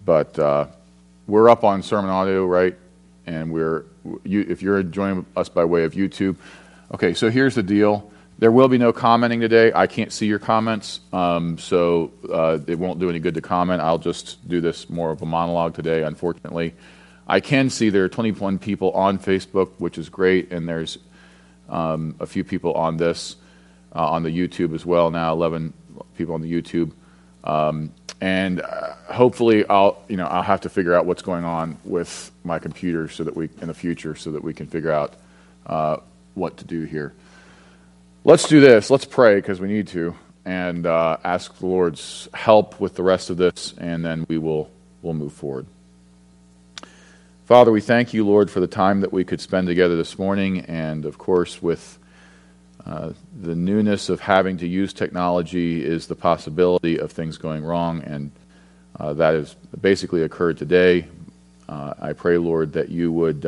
But we're up on Sermon Audio, right? And if you're joining us by way of YouTube. Okay, so here's the deal. There will be no commenting today. I can't see your comments, so it won't do any good to comment. I'll just do this more of a monologue today, unfortunately. I can see there are 21 people on Facebook, which is great, and there's a few people on this, on the YouTube as well now, 11 people on the YouTube. And hopefully I'll have to figure out what's going on with my computer in the future so that we can figure out what to do here. Let's do this. Let's pray because we need to, and ask the Lord's help with the rest of this, and then we'll move forward. Father, we thank you, Lord, for the time that we could spend together this morning, and of course with the newness of having to use technology is the possibility of things going wrong, and that has basically occurred today. I pray, Lord, that you would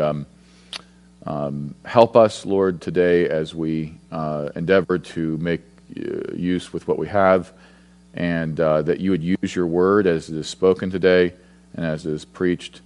help us, Lord, today as we endeavor to make use with what we have, and that you would use your word as it is spoken today and as it is preached.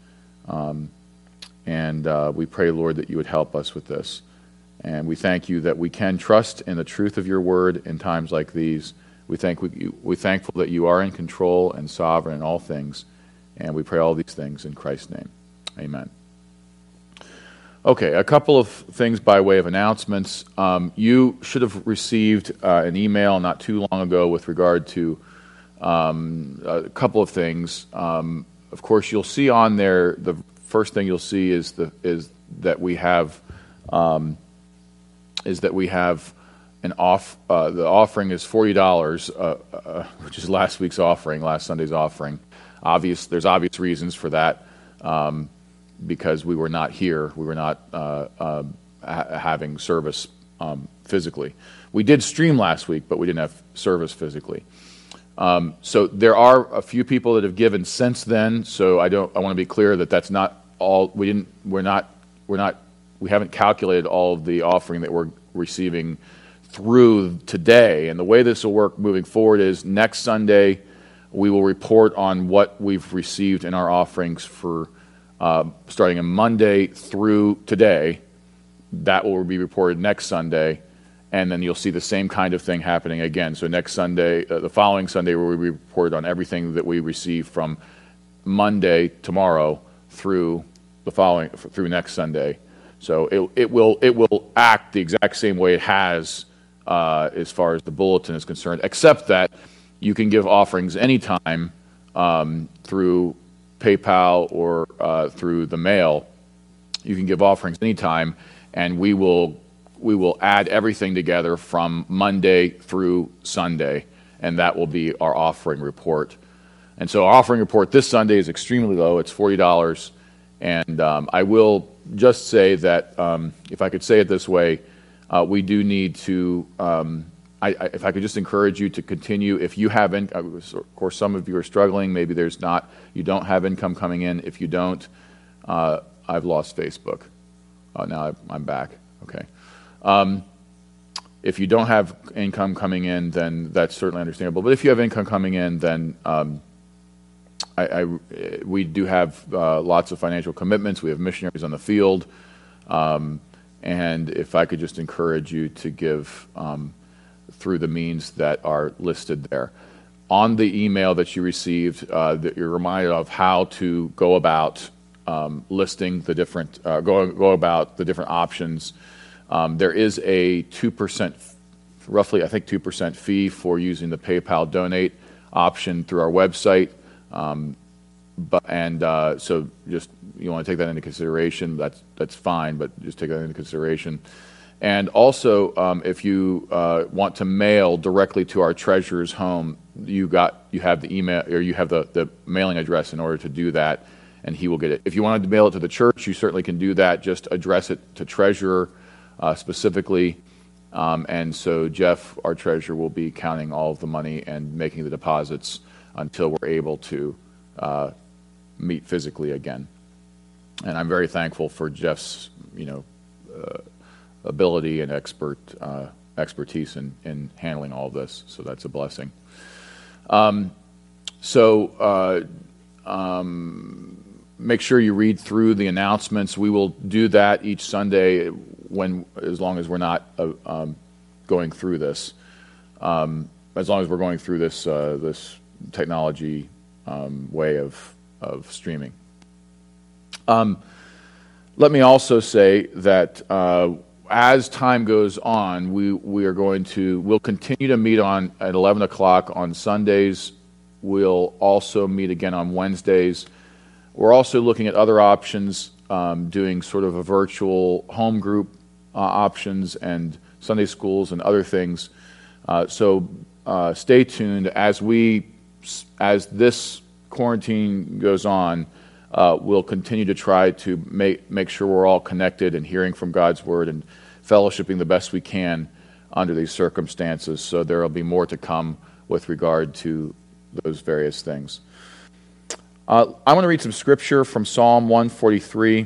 And we pray, Lord, that you would help us with this. And we thank you that we can trust in the truth of your word in times like these. We're thankful that you are in control and sovereign in all things. And we pray all these things in Christ's name. Amen. Okay, a couple of things by way of announcements. You should have received an email not too long ago with regard to a couple of things. Of course, you'll see on there, the first thing you'll see is that we have an the offering is $40, which is last Sunday's offering. There's obvious reasons for that, because we were not here. We were not having service physically. We did stream last week, but we didn't have service physically. So there are a few people that have given since then. So I want to be clear that that's not all. We haven't calculated all of the offering that we're receiving through today. And the way this will work moving forward is next Sunday we will report on what we've received in our offerings for starting on Monday through today. That will be reported next Sunday. And then you'll see the same kind of thing happening again. So next Sunday, the following Sunday, we will report on everything that we receive from Monday, tomorrow, through next Sunday. So it will act the exact same way it has as far as the bulletin is concerned, except that you can give offerings anytime through PayPal or through the mail. You can give offerings anytime, and we will add everything together from Monday through Sunday, and that will be our offering report. And so our offering report this Sunday is extremely low. It's $40. And I will just say that, if I could say it this way, we do need to, if I could just encourage you to continue. If you have, of course, some of you are struggling. Maybe you don't have income coming in. If you don't, I've lost Facebook. Now I'm back. Okay. If you don't have income coming in, then that's certainly understandable. But if you have income coming in, then we do have lots of financial commitments. We have missionaries on the field. And if I could just encourage you to give through the means that are listed there. On the email that you received, that you're reminded of how to go about listing the different, go about the different options. There is a 2%, roughly, I think 2% fee for using the PayPal donate option through our website. So just, you want to take that into consideration, that's fine, but just take that into consideration. And also, if you want to mail directly to our treasurer's home, you have the email, or you have the mailing address in order to do that, and he will get it. If you wanted to mail it to the church, you certainly can do that. Just address it to treasurer specifically. And so Jeff, our treasurer, will be counting all of the money and making the deposits until we're able to meet physically again. And I'm very thankful for Jeff's, ability and expertise in handling all of this. So that's a blessing. make sure you read through the announcements. We will do that each Sunday as long as we're not going through this. As long as we're going through this technology way of streaming. Let me also say that as time goes on, we'll continue to meet at 11 o'clock on Sundays. We'll also meet again on Wednesdays. We're also looking at other options, doing sort of a virtual home group options and Sunday schools and other things. So stay tuned as this quarantine goes on. We'll continue to try to make sure we're all connected and hearing from God's Word and fellowshipping the best we can under these circumstances. So there will be more to come with regard to those various things. I want to read some scripture from Psalm 143.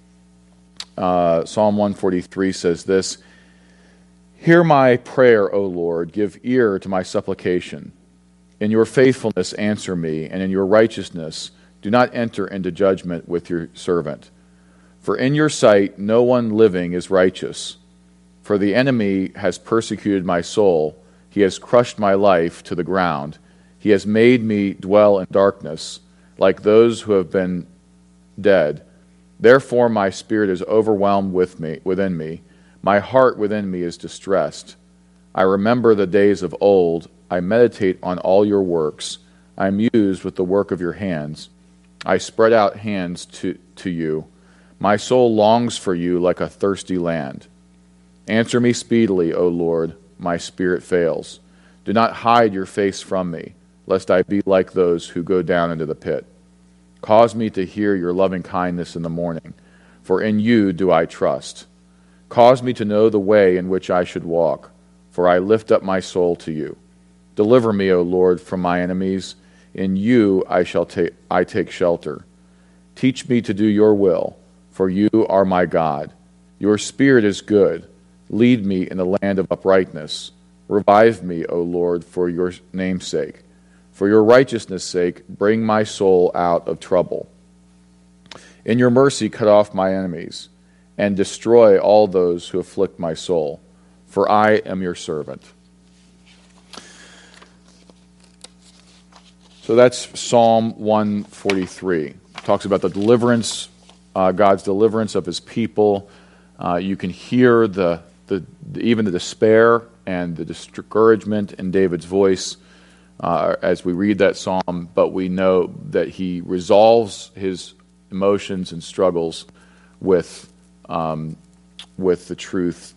Psalm 143 says this: "Hear my prayer, O Lord, give ear to my supplication. In your faithfulness answer me, and in your righteousness do not enter into judgment with your servant. For in your sight no one living is righteous. For the enemy has persecuted my soul. He has crushed my life to the ground. He has made me dwell in darkness, like those who have been dead. Therefore my spirit is overwhelmed within me. My heart within me is distressed. I remember the days of old. I meditate on all your works. I am used with the work of your hands. I spread out hands to you. My soul longs for you like a thirsty land. Answer me speedily, O Lord. My spirit fails. Do not hide your face from me, lest I be like those who go down into the pit. Cause me to hear your loving kindness in the morning, for in you do I trust. Cause me to know the way in which I should walk, for I lift up my soul to you. Deliver me, O Lord, from my enemies. In you I take shelter. Teach me to do your will, for you are my God. Your spirit is good. Lead me in the land of uprightness. Revive me, O Lord, for your name's sake. For your righteousness' sake, bring my soul out of trouble. In your mercy, cut off my enemies, and destroy all those who afflict my soul, for I am your servant." So that's Psalm 143. It talks about the deliverance, God's deliverance of his people. You can hear even the despair and the discouragement in David's voice as we read that psalm, but we know that he resolves his emotions and struggles with the truth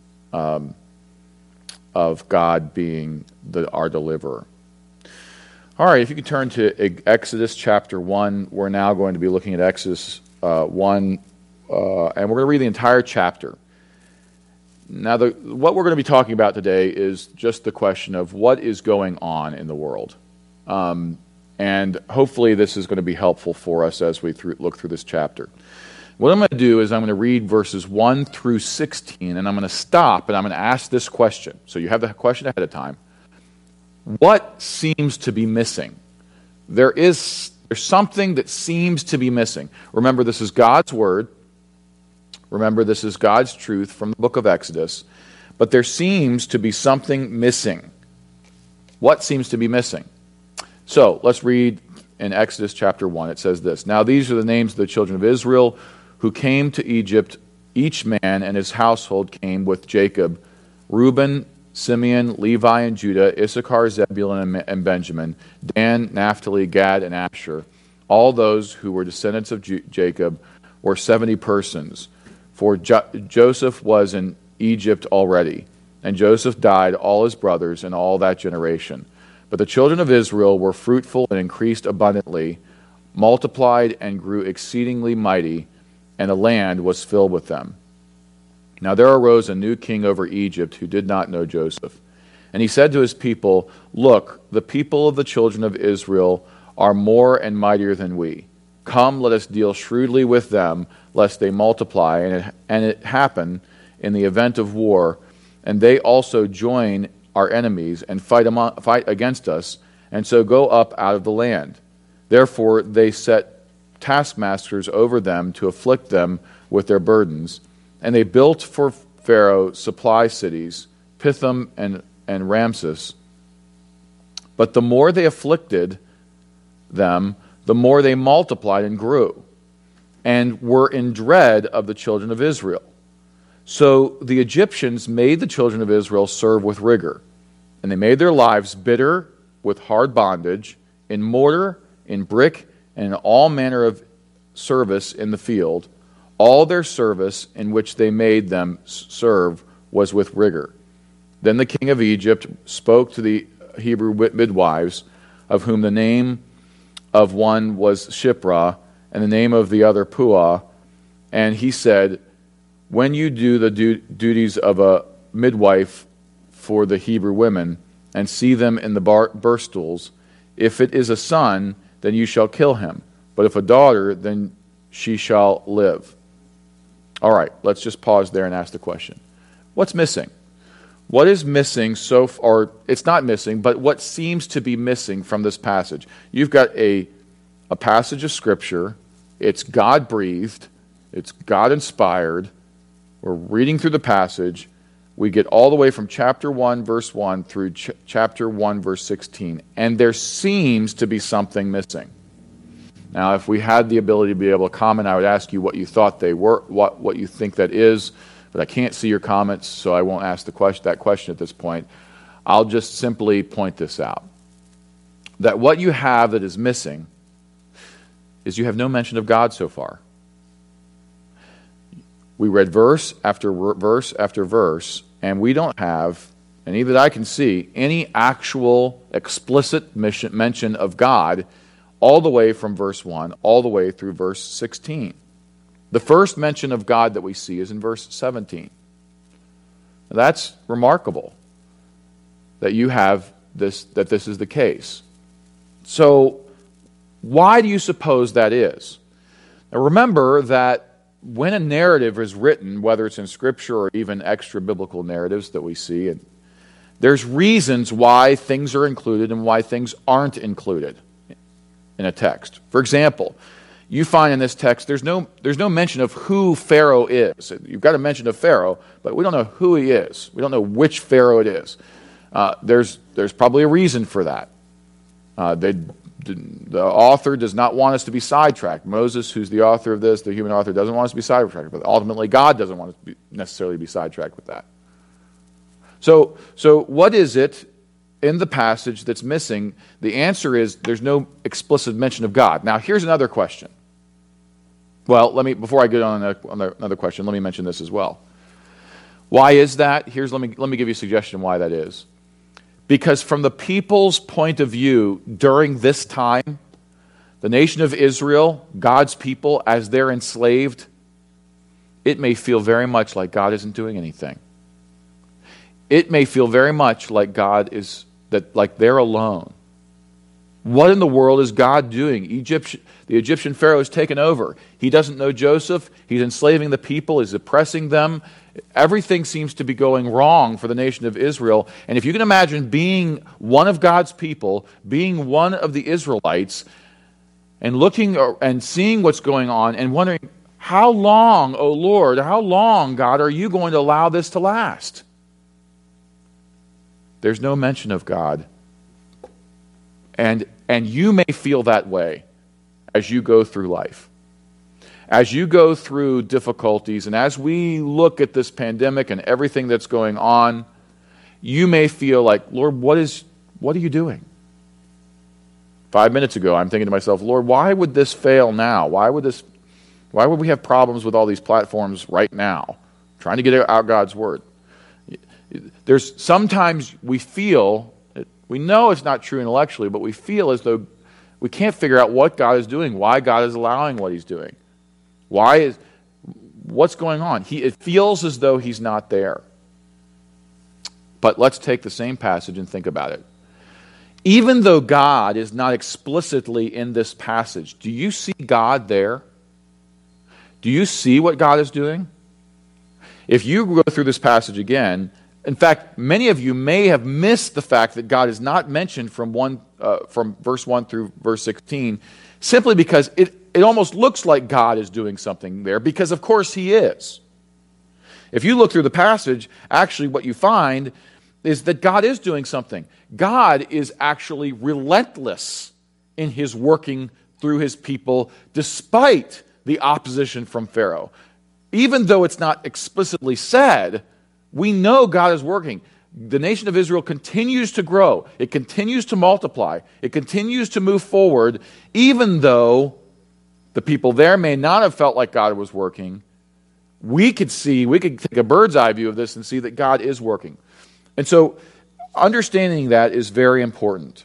of God being our deliverer. All right, if you could turn to Exodus chapter 1. We're now going to be looking at Exodus 1, and we're going to read the entire chapter. Now, what we're going to be talking about today is just the question of what is going on in the world. And hopefully this is going to be helpful for us as we look through this chapter. What I'm going to do is I'm going to read verses 1 through 16, and I'm going to stop and I'm going to ask this question. So you have the question ahead of time. What seems to be missing? There's something that seems to be missing. Remember, this is God's word. Remember, this is God's truth from the book of Exodus. But there seems to be something missing. What seems to be missing? So, let's read in Exodus chapter 1. It says this: "Now these are the names of the children of Israel who came to Egypt. Each man and his household came with Jacob: Reuben, Simeon, Levi, and Judah, Issachar, Zebulun, and Benjamin, Dan, Naphtali, Gad, and Asher. All those who were descendants of Jacob were 70 persons. For Joseph was in Egypt already, and Joseph died, all his brothers, and all that generation. But the children of Israel were fruitful and increased abundantly, multiplied and grew exceedingly mighty, and the land was filled with them. Now there arose a new king over Egypt who did not know Joseph. And he said to his people, 'Look, the people of the children of Israel are more and mightier than we. Come, let us deal shrewdly with them, lest they multiply, and it happen in the event of war, and they also join our enemies and fight against us, and so go up out of the land.' Therefore they set taskmasters over them to afflict them with their burdens. And they built for Pharaoh supply cities, Pithom and Ramses. But the more they afflicted them, the more they multiplied and grew, and were in dread of the children of Israel. So the Egyptians made the children of Israel serve with rigor, and they made their lives bitter with hard bondage, in mortar, in brick, and in all manner of service in the field. All their service in which they made them serve was with rigor. Then the king of Egypt spoke to the Hebrew midwives, of whom the name of one was Shiphrah, and the name of the other Puah. And he said, when you do the duties of a midwife for the Hebrew women, and see them in the birth stools, if it is a son, then you shall kill him. But if a daughter, then she shall live. All right, let's just pause there and ask the question. What's missing? What is missing so far? It's not missing, but what seems to be missing from this passage? You've got a passage of Scripture. It's God-breathed. It's God-inspired. We're reading through the passage. We get all the way from chapter 1, verse 1 through chapter 1, verse 16. And there seems to be something missing. Now, if we had the ability to be able to comment, I would ask you what you thought they were, what you think that is. But I can't see your comments, so I won't ask that question at this point. I'll just simply point this out. That what you have that is missing is you have no mention of God so far. We read verse after verse after verse, and we don't have, any that I can see, any actual explicit mention of God all the way from verse 1 all the way through verse 16. The first mention of God that we see is in verse 17. Now, that's remarkable that you have this, that this is the case. So, why do you suppose that is? Now, remember that when a narrative is written, whether it's in Scripture or even extra-biblical narratives that we see, there's reasons why things are included and why things aren't included in a text. For example, you find in this text there's no mention of who Pharaoh is. You've got a mention of Pharaoh, but we don't know who he is. We don't know which Pharaoh it is. There's probably a reason for that. The author does not want us to be sidetracked. Moses, who's the author of this, the human author, doesn't want us to be sidetracked. But ultimately, God doesn't want us to necessarily be sidetracked with that. So what is it in the passage that's missing? The answer is there's no explicit mention of God. Now, here's another question. Well, before I get on another question, let me mention this as well. Why is that? Let me give you a suggestion why that is. Because from the people's point of view during this time, the nation of Israel, God's people, as they're enslaved, it may feel very much like God isn't doing anything. It may feel very much like like they're alone. What in the world is God doing? The Egyptian Pharaoh has taken over. He doesn't know Joseph. He's enslaving the people. He's oppressing them. Everything seems to be going wrong for the nation of Israel. And if you can imagine being one of God's people, being one of the Israelites, and looking and seeing what's going on and wondering, how long, O Lord, how long, God, are you going to allow this to last? There's no mention of God. And you may feel that way as you go through life. As you go through difficulties, and as we look at this pandemic and everything that's going on, you may feel like, Lord, what are you doing? 5 minutes ago, I'm thinking to myself, Lord, why would this fail now? Why would we have problems with all these platforms right now, trying to get out God's word? There's sometimes we feel, we know it's not true intellectually, but we feel as though we can't figure out what God is doing, why God is allowing what he's doing. What's going on? It feels as though he's not there. But let's take the same passage and think about it. Even though God is not explicitly in this passage, do you see God there? Do you see what God is doing? If you go through this passage again, in fact, many of you may have missed the fact that God is not mentioned from verse 1 through verse 16 simply because it almost looks like God is doing something there, because of course he is. If you look through the passage, actually what you find is that God is doing something. God is actually relentless in his working through his people despite the opposition from Pharaoh. Even though it's not explicitly said, we know God is working. The nation of Israel continues to grow. It continues to multiply. It continues to move forward, even though the people there may not have felt like God was working. We could take a bird's eye view of this and see that God is working. And so understanding that is very important.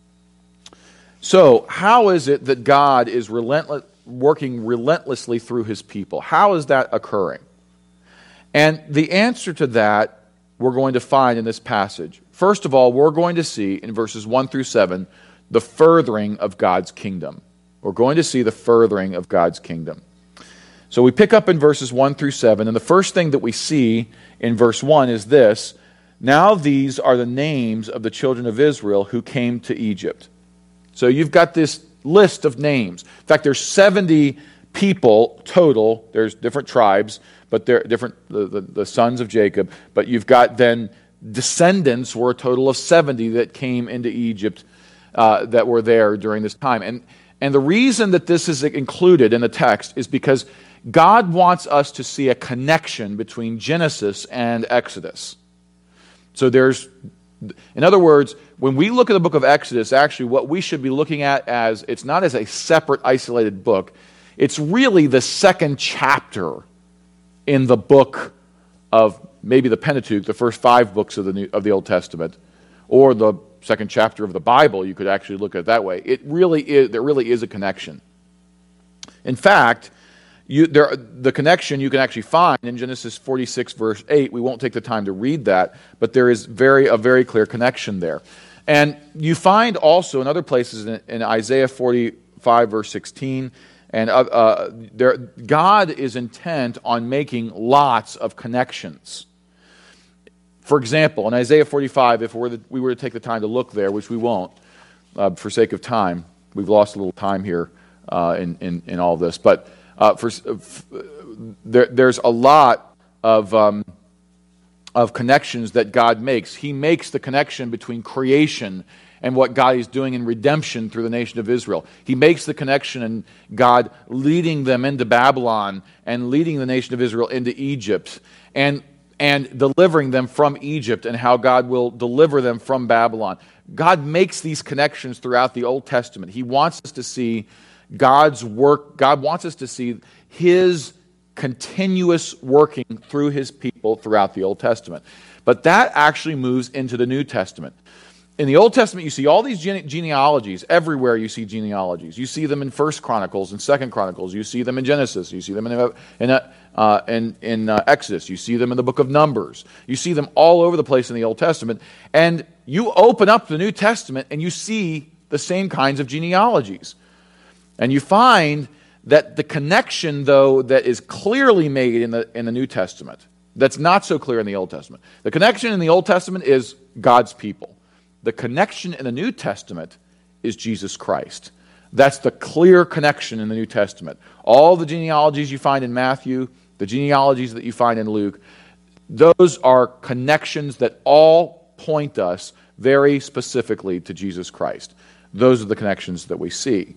So how is it that God is working relentlessly through his people? How is that occurring? And the answer to that we're going to find in this passage. First of all, we're going to see in verses 1 through 7 the furthering of God's kingdom. We're going to see the furthering of God's kingdom. So we pick up in verses 1 through 7, and the first thing that we see in verse 1 is this: now these are the names of the children of Israel who came to Egypt. So you've got this list of names. In fact, there's 70 people total. There's different tribes, but they're different, the sons of Jacob. But you've got then descendants, were a total of 70 that came into Egypt that were there during this time. And the reason that this is included in the text is because God wants us to see a connection between Genesis and Exodus. So in other words, when we look at the book of Exodus, actually what we should be looking at as, it's not as a separate, isolated book. It's really the second chapter in the book of maybe the Pentateuch, the first 5 books of the Old Testament, or the second chapter of the Bible. You could actually look at it that way. There really is a connection. In fact, the connection you can actually find in Genesis 46, verse 8. We won't take the time to read that, but there is a very clear connection there. And you find also in other places in Isaiah 45, verse 16, and God is intent on making lots of connections. For example, in Isaiah 45, if we were to take the time to look there, which we won't, for sake of time, we've lost a little time here in all this, but there's a lot of connections that God makes. He makes the connection between creation and what God is doing in redemption through the nation of Israel. He makes the connection in God leading them into Babylon and leading the nation of Israel into Egypt and delivering them from Egypt, and how God will deliver them from Babylon. God makes these connections throughout the Old Testament. He wants us to see God's work. God wants us to see his continuous working through his people throughout the Old Testament. But that actually moves into the New Testament. In the Old Testament, you see all these genealogies. Everywhere you see genealogies. You see them in 1 Chronicles and 2 Chronicles. You see them in Genesis. You see them in Exodus. You see them in the book of Numbers. You see them all over the place in the Old Testament. And you open up the New Testament and you see the same kinds of genealogies. And you find that the connection, though, that is clearly made in the New Testament, that's not so clear in the Old Testament. The connection in the Old Testament is God's people. The connection in the New Testament is Jesus Christ. That's the clear connection in the New Testament. All the genealogies you find in Matthew, the genealogies that you find in Luke, those are connections that all point us very specifically to Jesus Christ. Those are the connections that we see.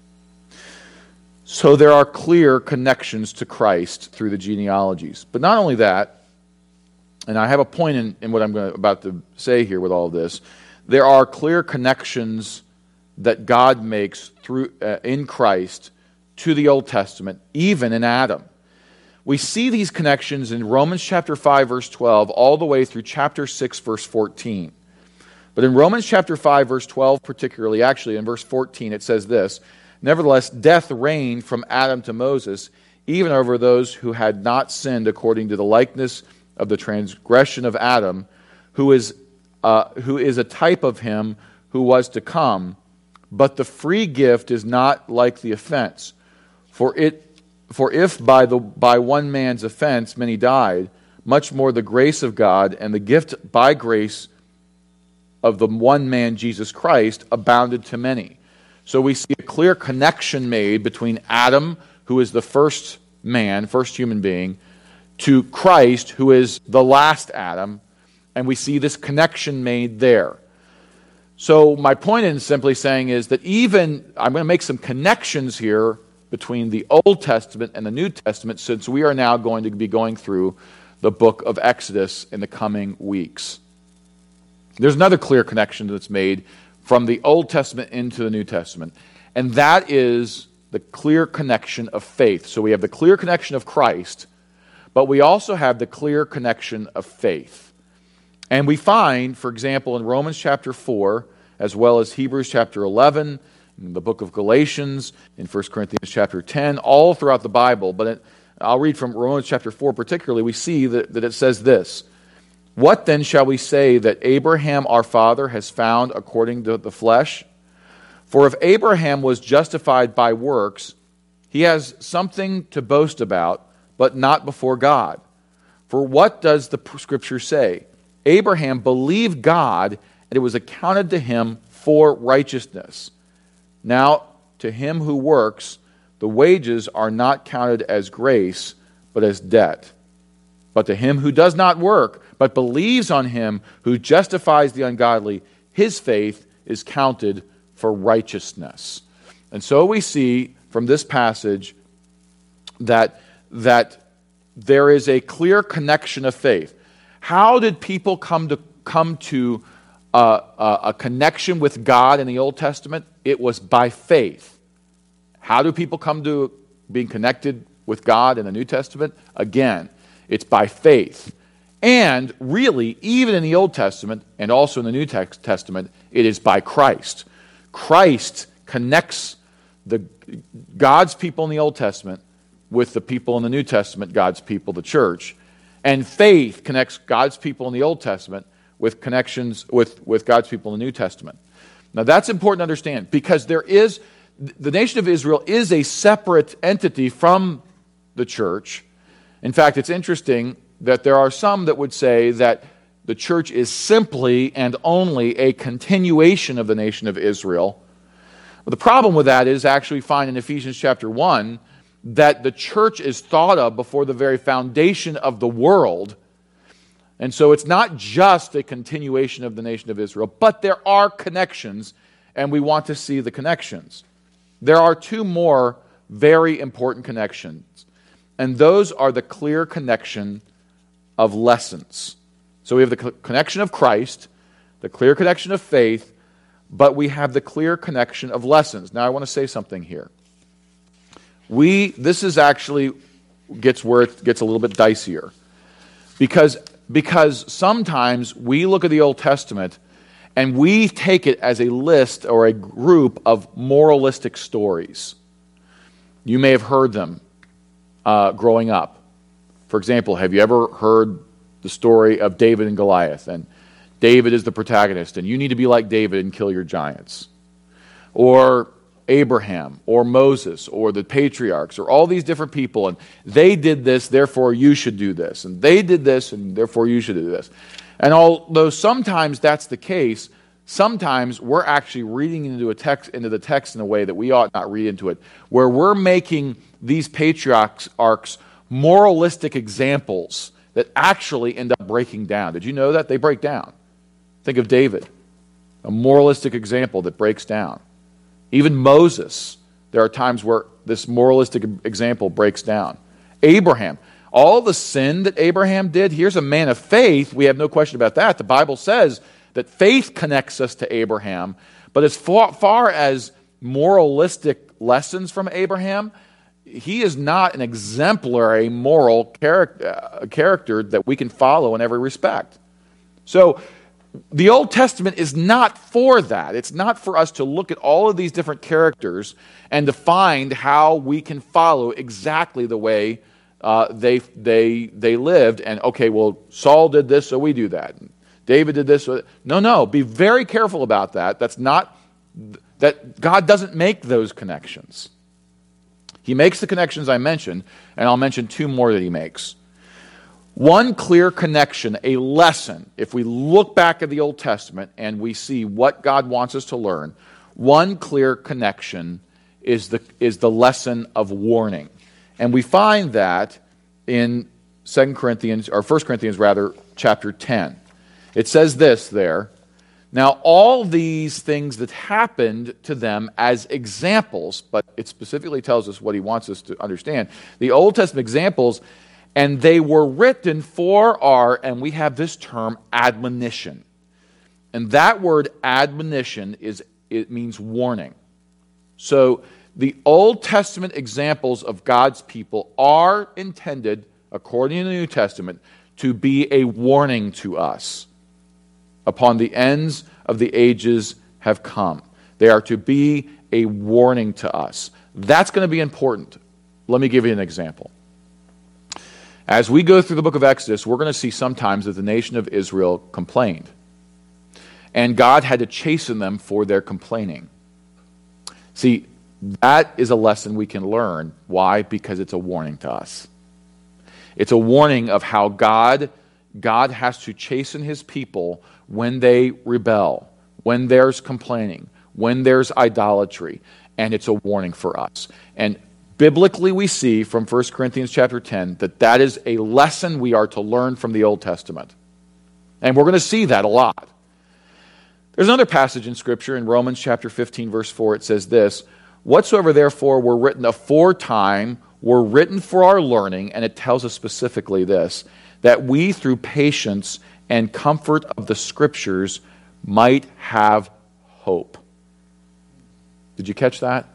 So there are clear connections to Christ through the genealogies. But not only that, and I have a point in what I'm about to say here with all of this, there are clear connections that God makes through in Christ to the Old Testament, even in Adam. We see these connections in Romans chapter 5, verse 12, all the way through chapter 6, verse 14. But in Romans chapter 5, verse 12 particularly, actually in verse 14, it says this: nevertheless, death reigned from Adam to Moses, even over those who had not sinned according to the likeness of the transgression of Adam, who is a type of him who was to come. But the free gift is not like the offense. For if by one man's offense many died, much more the grace of God and the gift by grace of the one man Jesus Christ abounded to many. So we see a clear connection made between Adam, who is the first man, first human being, to Christ, who is the last Adam, and we see this connection made there. So my point in simply saying is that I'm going to make some connections here between the Old Testament and the New Testament, since we are now going to be going through the book of Exodus in the coming weeks. There's another clear connection that's made from the Old Testament into the New Testament, and that is the clear connection of faith. So we have the clear connection of Christ, but we also have the clear connection of faith. And we find, for example, in Romans chapter 4, as well as Hebrews chapter 11, in the book of Galatians, in 1 Corinthians chapter 10, all throughout the Bible, but I'll read from Romans chapter 4 particularly, we see that it says this: "What then shall we say that Abraham our father has found according to the flesh? For if Abraham was justified by works, he has something to boast about, but not before God. For what does the Scripture say? Abraham believed God, and it was accounted to him for righteousness. Now, to him who works, the wages are not counted as grace, but as debt. But to him who does not work, but believes on him who justifies the ungodly, his faith is counted for righteousness." And so we see from this passage that there is a clear connection of faith. How did people come to a connection with God in the Old Testament? It was by faith. How do people come to being connected with God in the New Testament? Again, it's by faith. And really, even in the Old Testament and also in the New Testament, it is by Christ. Christ connects God's people in the Old Testament with the people in the New Testament, God's people, the church. And faith connects God's people in the Old Testament with connections with God's people in the New Testament. Now that's important to understand, because the nation of Israel is a separate entity from the church. In fact, it's interesting that there are some that would say that the church is simply and only a continuation of the nation of Israel. But the problem with that is actually find in Ephesians chapter 1 that the church is thought of before the very foundation of the world. And so it's not just a continuation of the nation of Israel, but there are connections, and we want to see the connections. There are two more very important connections, and those are the clear connection of lessons. So we have the connection of Christ, the clear connection of faith, but we have the clear connection of lessons. Now I want to say something here. This is actually where it gets a little bit dicier. Because sometimes we look at the Old Testament and we take it as a list or a group of moralistic stories. You may have heard them growing up. For example, have you ever heard the story of David and Goliath? And David is the protagonist, and you need to be like David and kill your giants. Or Abraham, or Moses, or the patriarchs, or all these different people, and they did this, therefore you should do this, and they did this, and therefore you should do this. And although sometimes that's the case, sometimes we're actually reading into the text in a way that we ought not read into it, where we're making these patriarchs moralistic examples that actually end up breaking down. Did you know that? They break down. Think of David, a moralistic example that breaks down. Even Moses, there are times where this moralistic example breaks down. Abraham, all the sin that Abraham did, here's a man of faith, we have no question about that. The Bible says that faith connects us to Abraham, but as far as moralistic lessons from Abraham, he is not an exemplary moral character that we can follow in every respect. So the Old Testament is not for that. It's not for us to look at all of these different characters and to find how we can follow exactly the way they lived. And okay, well, Saul did this, so we do that. David did this. So no. Be very careful about that. That God doesn't make those connections. He makes the connections I mentioned, and I'll mention two more that he makes. One clear connection, a lesson, if we look back at the Old Testament and we see what God wants us to learn, one clear connection is the lesson of warning. And we find that in 1 Corinthians rather, chapter 10. It says this there, "Now all these things that happened to them as examples," but it specifically tells us what he wants us to understand, the Old Testament examples, "and they were written for our," and we have this term, admonition. And that word admonition it means warning. So the Old Testament examples of God's people are intended, according to the New Testament, to be a warning to us. Upon the ends of the ages have come. They are to be a warning to us. That's going to be important. Let me give you an example. As we go through the book of Exodus, we're going to see sometimes that the nation of Israel complained. And God had to chasten them for their complaining. See, that is a lesson we can learn. Why? Because it's a warning to us. It's a warning of how God has to chasten his people when they rebel, when there's complaining, when there's idolatry, and it's a warning for us. And biblically we see from 1 Corinthians chapter 10 that is a lesson we are to learn from the Old Testament. And we're going to see that a lot. There's another passage in Scripture in Romans chapter 15, verse 4. It says this, "Whatsoever therefore were written aforetime were written for our learning," and it tells us specifically this, "that we through patience and comfort of the Scriptures might have hope." Did you catch that?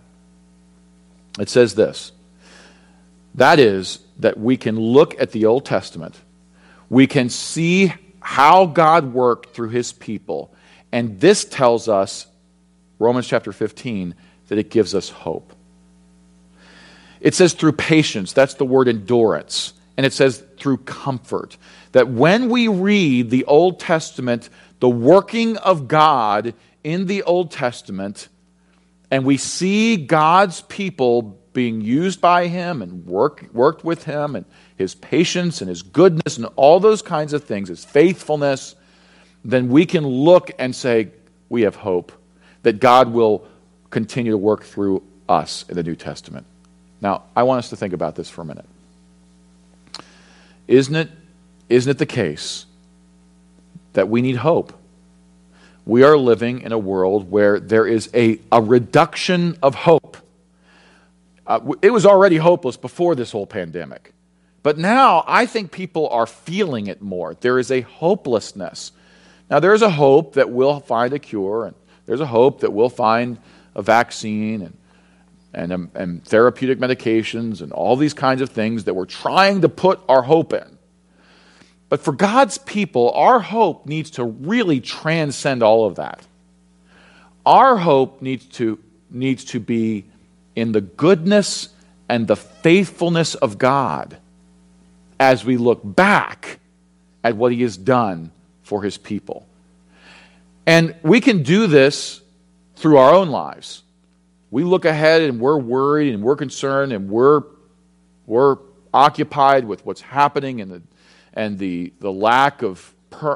It says this, that is, that we can look at the Old Testament, we can see how God worked through his people, and this tells us, Romans chapter 15, that it gives us hope. It says through patience, that's the word endurance. And it says through comfort. That when we read the Old Testament, the working of God in the Old Testament, and we see God's people being used by him and worked with him, and his patience and his goodness and all those kinds of things, his faithfulness, then we can look and say, we have hope that God will continue to work through us in the New Testament. Now, I want us to think about this for a minute. Isn't it the case that we need hope? We are living in a world where there is a reduction of hope. It was already hopeless before this whole pandemic. But now I think people are feeling it more. There is a hopelessness. Now, there's a hope that we'll find a cure, and there's a hope that we'll find a vaccine and therapeutic medications and all these kinds of things that we're trying to put our hope in. But for God's people, our hope needs to really transcend all of that. Our hope needs to be in the goodness and the faithfulness of God as we look back at what he has done for his people. And we can do this through our own lives. We look ahead and we're worried and we're concerned and we're occupied with what's happening and the lack of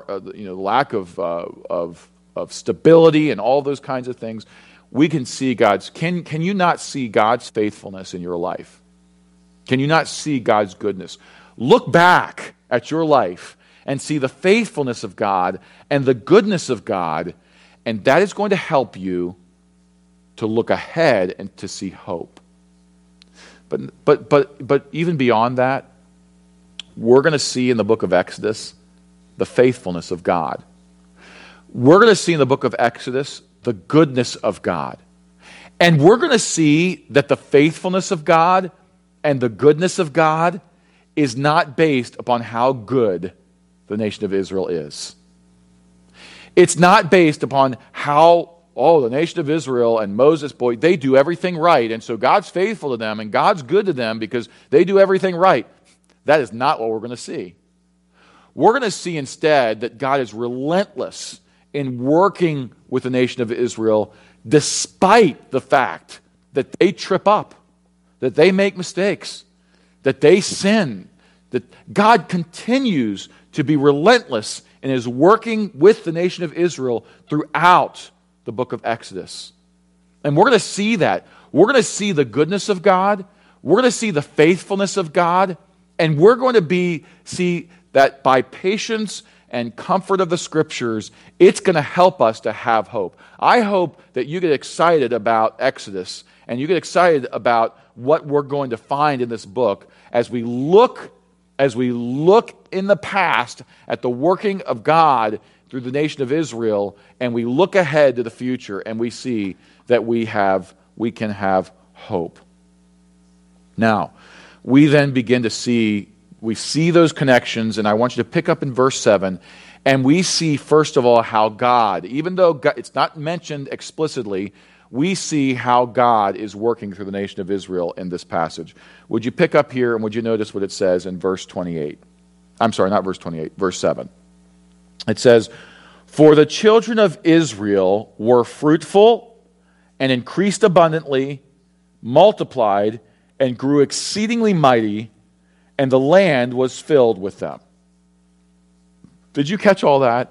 stability and all those kinds of things. We can see God's. Can you not see God's faithfulness in your life? Can you not see God's goodness? Look back at your life and see the faithfulness of God and the goodness of God, and that is going to help you to look ahead and to see hope. But even beyond that, we're going to see in the book of Exodus the faithfulness of God. We're going to see in the book of Exodus the goodness of God. And we're going to see that the faithfulness of God and the goodness of God is not based upon how good the nation of Israel is. It's not based upon how, the nation of Israel and Moses, they do everything right, and so God's faithful to them and God's good to them because they do everything right. That is not what we're going to see. We're going to see instead that God is relentless in working with the nation of Israel despite the fact that they trip up, that they make mistakes, that they sin, that God continues to be relentless and is working with the nation of Israel throughout the book of Exodus. And we're going to see that. We're going to see the goodness of God. We're going to see the faithfulness of God. And we're going to see that by patience and comfort of the Scriptures, it's going to help us to have hope. I hope that you get excited about Exodus and you get excited about what we're going to find in this book as we look in the past at the working of God through the nation of Israel, and we look ahead to the future and we see that we can have hope. Now, we then begin to see those connections, and I want you to pick up in verse 7, and we see, first of all, how God, even though it's not mentioned explicitly, we see how God is working through the nation of Israel in this passage. Would you pick up here, and would you notice what it says in verse 28? I'm sorry, not verse 28, verse 7. It says, "For the children of Israel were fruitful and increased abundantly, multiplied, and grew exceedingly mighty, and the land was filled with them." Did you catch all that?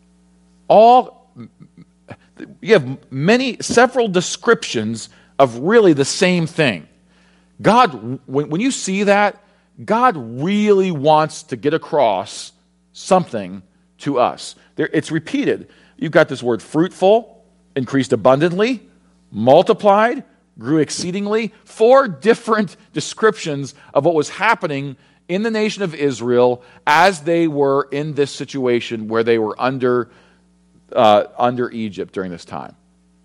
You have several descriptions of really the same thing. God, when you see that, God really wants to get across something to us. It's repeated. You've got this word fruitful, increased abundantly, multiplied, grew exceedingly. 4 different descriptions of what was happening in the nation of Israel as they were in this situation where they were under Egypt during this time.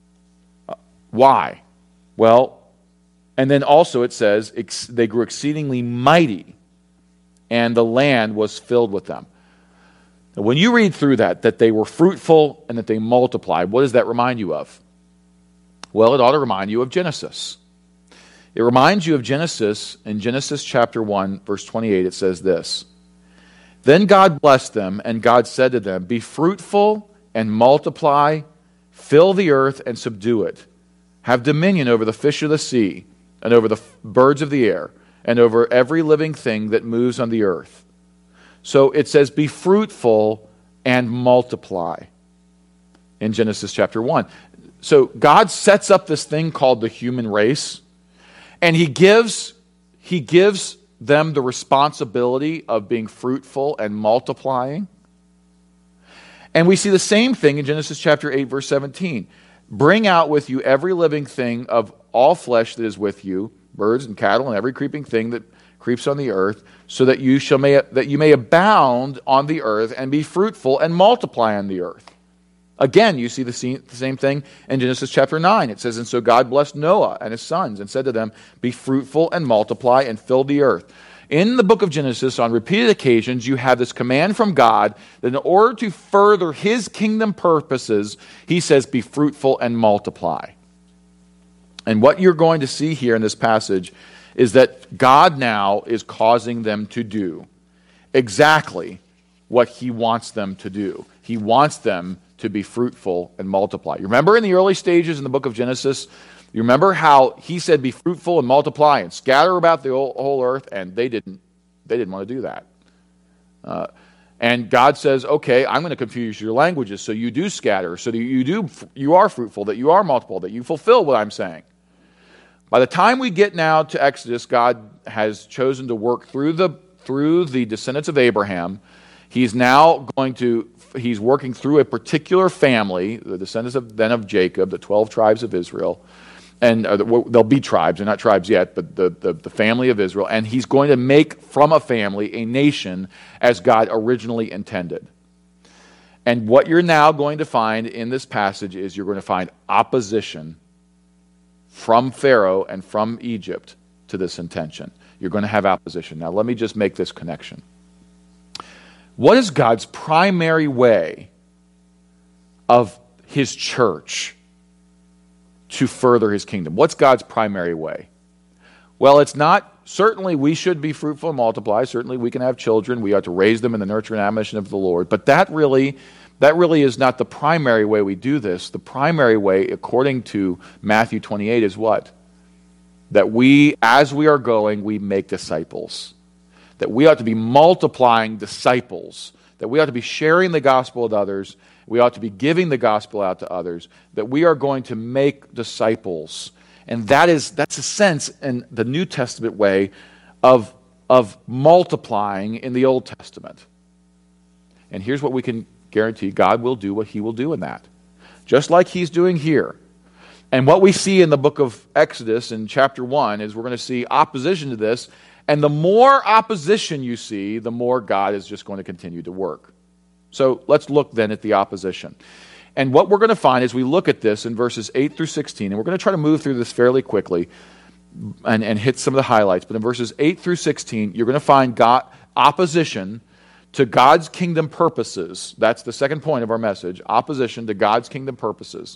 Why? Well, and then also it says they grew exceedingly mighty, and the land was filled with them. Now, when you read through that they were fruitful and that they multiplied, what does that remind you of? Well, it ought to remind you of Genesis. It reminds you of Genesis. In Genesis chapter 1, verse 28, it says this, "Then God blessed them, and God said to them, 'Be fruitful and multiply, fill the earth and subdue it. Have dominion over the fish of the sea, and over the birds of the air, and over every living thing that moves on the earth.'" So it says, "Be fruitful and multiply" in Genesis chapter 1. So God sets up this thing called the human race, and He gives them the responsibility of being fruitful and multiplying. And we see the same thing in Genesis chapter 8, verse 17. "Bring out with you every living thing of all flesh that is with you, birds and cattle and every creeping thing that creeps on the earth, so that you may abound on the earth and be fruitful and multiply on the earth." Again, you see the same thing in Genesis chapter 9. It says, "And so God blessed Noah and his sons and said to them, 'Be fruitful and multiply and fill the earth.'" In the book of Genesis, on repeated occasions, you have this command from God that in order to further His kingdom purposes, He says, "Be fruitful and multiply." And what you're going to see here in this passage is that God now is causing them to do exactly what He wants them to do. He wants them to be fruitful and multiply. You remember in the early stages in the book of Genesis, you remember how He said, "Be fruitful and multiply and scatter about the whole earth," and they didn't want to do that. And God says, "Okay, I'm going to confuse your languages so you do scatter, so that you are fruitful, that you are multiple, that you fulfill what I'm saying." By the time we get now to Exodus, God has chosen to work through the descendants of Abraham. He's working through a particular family, the descendants of Jacob, the 12 tribes of Israel. And there'll be tribes, they're not tribes yet, but the family of Israel. And He's going to make from a family a nation as God originally intended. And what you're now going to find in this passage is you're going to find opposition from Pharaoh and from Egypt to this intention. You're going to have opposition. Now let me just make this connection. What is God's primary way of His church to further His kingdom? What's God's primary way? Well, it's not, certainly we should be fruitful and multiply. Certainly we can have children. We ought to raise them in the nurture and admonition of the Lord. But that really is not the primary way we do this. The primary way, according to Matthew 28, is what? That we, as we are going, we make disciples. That we ought to be multiplying disciples. That we ought to be sharing the gospel with others. We ought to be giving the gospel out to others, that we are going to make disciples. And that's a sense in the New Testament way of multiplying in the Old Testament. And here's what we can guarantee: God will do what he will do in that, just like he's doing here. And what we see in the book of Exodus in chapter 1 is we're going to see opposition to this. And the more opposition you see, the more God is just going to continue to work. So let's look then at the opposition. And what we're going to find as we look at this in verses 8 through 16, and we're going to try to move through this fairly quickly and hit some of the highlights. But in verses 8 through 16, you're going to find God, opposition to God's kingdom purposes. That's the second point of our message: opposition to God's kingdom purposes.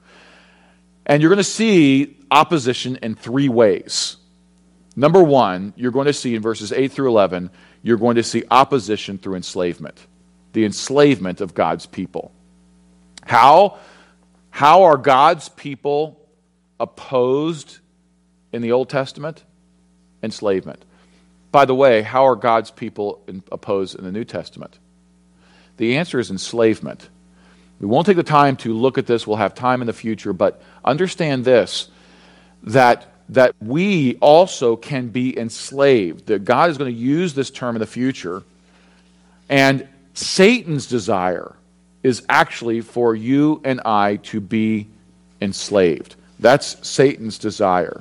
And you're going to see opposition in three ways. Number one, you're going to see in verses 8 through 11, you're going to see opposition through enslavement, the enslavement of God's people. How are God's people opposed in the Old Testament? Enslavement. By the way, how are God's people opposed in the New Testament? The answer is enslavement. We won't take the time to look at this. We'll have time in the future. But understand this, that we also can be enslaved. That God is going to use this term in the future. And Satan's desire is actually for you and I to be enslaved. That's Satan's desire.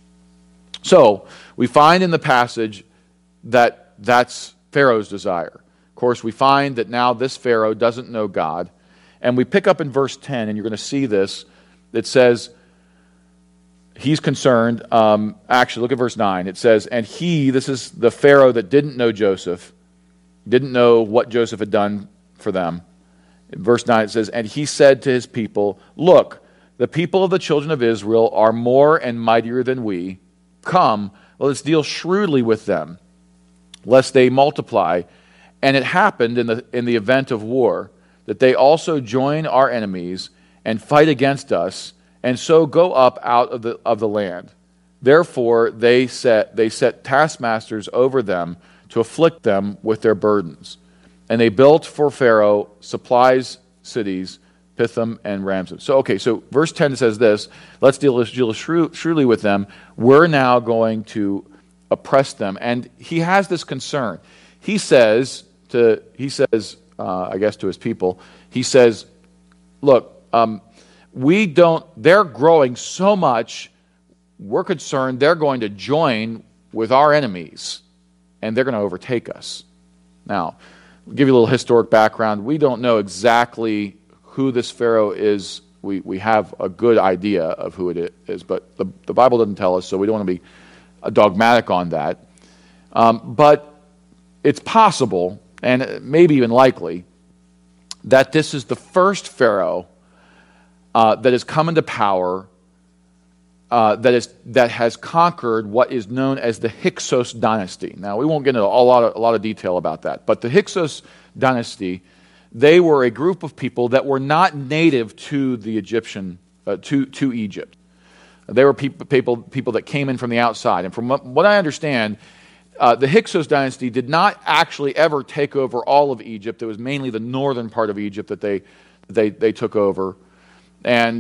So, we find in the passage that that's Pharaoh's desire. Of course, we find that now this Pharaoh doesn't know God. And we pick up in verse 10, and you're going to see this. It says, he's concerned. Actually, look at verse 9. It says, and he, this is the Pharaoh that didn't know Joseph, didn't know what Joseph had done for them. In verse 9 it says, and he said to his people, look, the people of the children of Israel are more and mightier than we. Come, let us deal shrewdly with them, lest they multiply. And it happened in the event of war, that they also join our enemies and fight against us, and so go up out of the land. Therefore they set taskmasters over them to afflict them with their burdens. And they built for Pharaoh supplies cities, Pithom and Ramses. So verse 10 says this: let's deal shrewdly with them. We're now going to oppress them. And he has this concern. He says, I guess to his people, he says, look, they're growing so much, we're concerned they're going to join with our enemies, and they're going to overtake us. Now, I'll give you a little historic background. We don't know exactly who this Pharaoh is. We have a good idea of who it is, but the Bible doesn't tell us, so we don't want to be dogmatic on that. But it's possible, and maybe even likely, that this is the first Pharaoh that has come into power, that has conquered what is known as the Hyksos dynasty. Now, we won't get into a lot of detail about that, but the Hyksos dynasty, they were a group of people that were not native to the Egyptian, to Egypt. They were people that came in from the outside. And from what I understand, the Hyksos dynasty did not actually ever take over all of Egypt. It was mainly the northern part of Egypt that they took over, and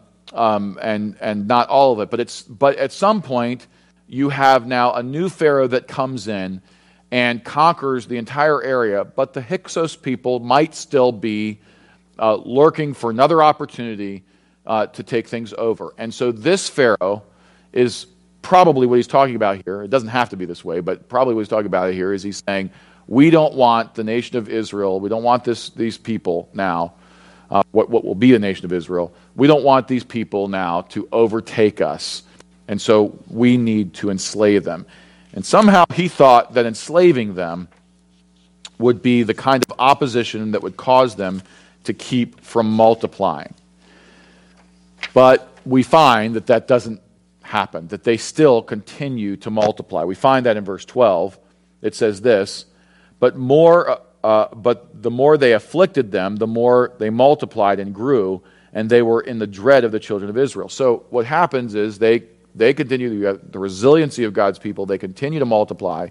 not all of it. But at some point, you have now a new pharaoh that comes in and conquers the entire area. But the Hyksos people might still be lurking for another opportunity to take things over. And so this Pharaoh is probably what he's talking about here. It doesn't have to be this way, but probably what he's talking about here is he's saying, we don't want the nation of Israel, we don't want these people now, what will be the nation of Israel, we don't want these people now to overtake us. And so we need to enslave them. And somehow he thought that enslaving them would be the kind of opposition that would cause them to keep from multiplying. But we find that doesn't happen, that they still continue to multiply. We find that in verse 12. It says this, but the more they afflicted them, the more they multiplied and grew, and they were in the dread of the children of Israel. So what happens is they continue, the resiliency of God's people, they continue to multiply.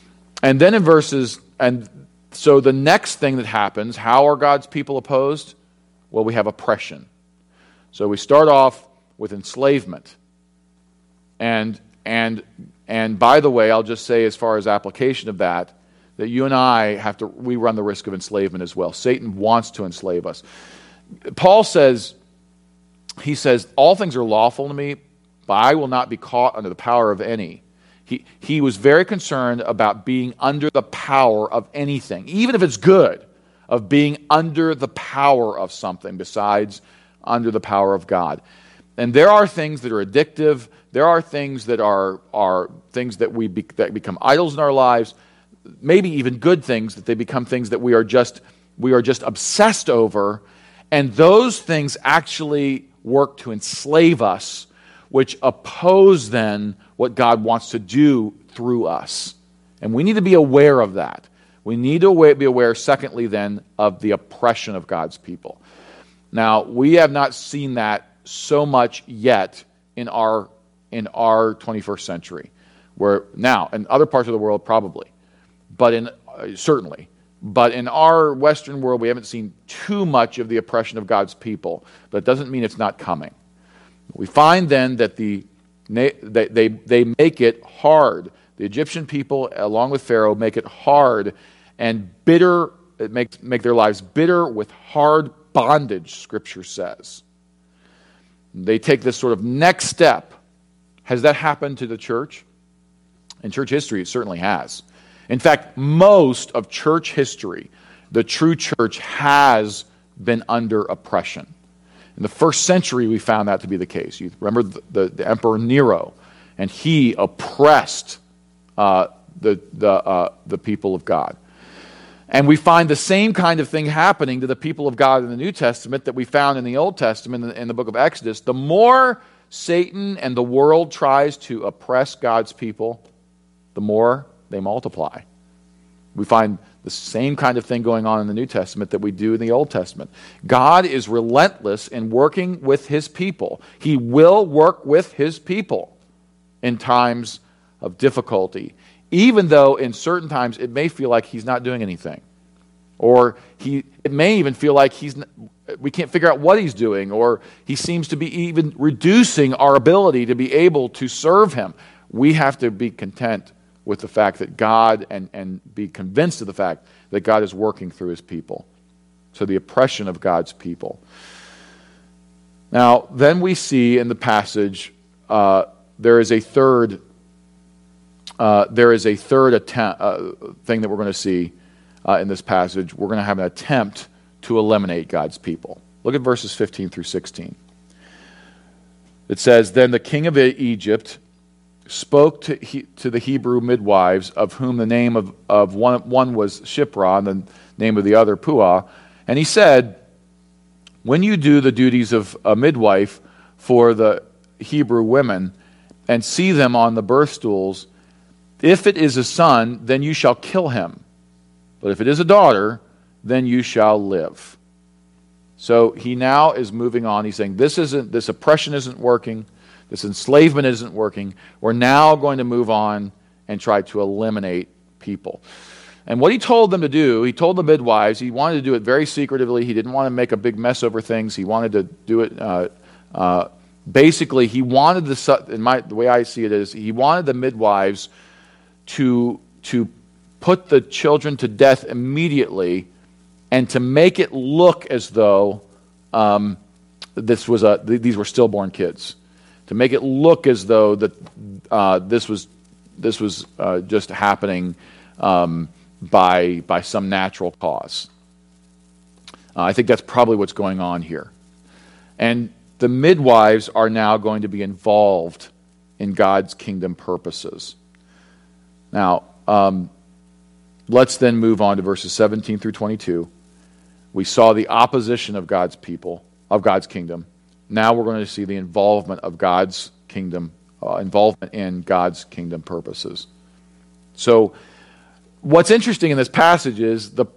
And then in so the next thing that happens, how are God's people opposed? Well, we have oppression. So we start off with enslavement. And by the way, I'll just say as far as application of that you and I we run the risk of enslavement as well. Satan wants to enslave us. Paul says, all things are lawful to me, but I will not be caught under the power of any. He was very concerned about being under the power of anything, even if it's good, of being under the power of something besides under the power of God. And there are things that are addictive. There are things that are things that that become idols in our lives. Maybe even good things that they become things that we are just obsessed over, and those things actually work to enslave us, which oppose then what God wants to do through us. And we need to be aware of that. We need to be aware, secondly, then, of the oppression of God's people. Now, we have not seen that so much yet in our 21st century. Where now, in other parts of the world, probably. But certainly. But in our Western world, we haven't seen too much of the oppression of God's people. But it doesn't mean it's not coming. We find then that they make it hard. The Egyptian people, along with Pharaoh, make it hard and bitter. Make their lives bitter with hard bondage, Scripture says. They take this sort of next step. Has that happened to the church? In church history, it certainly has. In fact, most of church history, the true church has been under oppression. In the first century, we found that to be the case. You remember the Emperor Nero, and he oppressed the people of God. And we find the same kind of thing happening to the people of God in the New Testament that we found in the Old Testament in the book of Exodus. The more Satan and the world tries to oppress God's people, the more they multiply. We find the same kind of thing going on in the New Testament that we do in the Old Testament. God is relentless in working with His people. He will work with His people in times of difficulty, even though in certain times it may feel like He's not doing anything. Or it may even feel like we can't figure out what He's doing, or He seems to be even reducing our ability to be able to serve Him. We have to be content with the fact that God, and be convinced of the fact that God is working through His people. So the oppression of God's people. Now, then we see in the passage there is a third attempt, thing that we're going to see in this passage. We're going to have an attempt to eliminate God's people. Look at verses 15 through 16. It says, "Then the king of Egypt spoke to the Hebrew midwives, of whom the name of one was Shiphrah, and the name of the other Puah. And he said, when you do the duties of a midwife for the Hebrew women, and see them on the birth stools, if it is a son, then you shall kill him. But if it is a daughter, then you shall live." So he now is moving on. He's saying, this oppression isn't working. This enslavement isn't working. We're now going to move on and try to eliminate people. And what he told them to do, he told the midwives, he wanted to do it very secretively. He didn't want to make a big mess over things. He wanted to do it, basically, he wanted the way I see it is, he wanted the midwives to put the children to death immediately, and to make it look as though these were stillborn kids. To make it look as though that this was just happening by some natural cause. I think that's probably what's going on here. And the midwives are now going to be involved in God's kingdom purposes. Now, let's then move on to verses 17 through 22. We saw the opposition of God's people, of God's kingdom. Now we're going to see the involvement of God's kingdom, involvement in God's kingdom purposes. So, what's interesting in this passage is the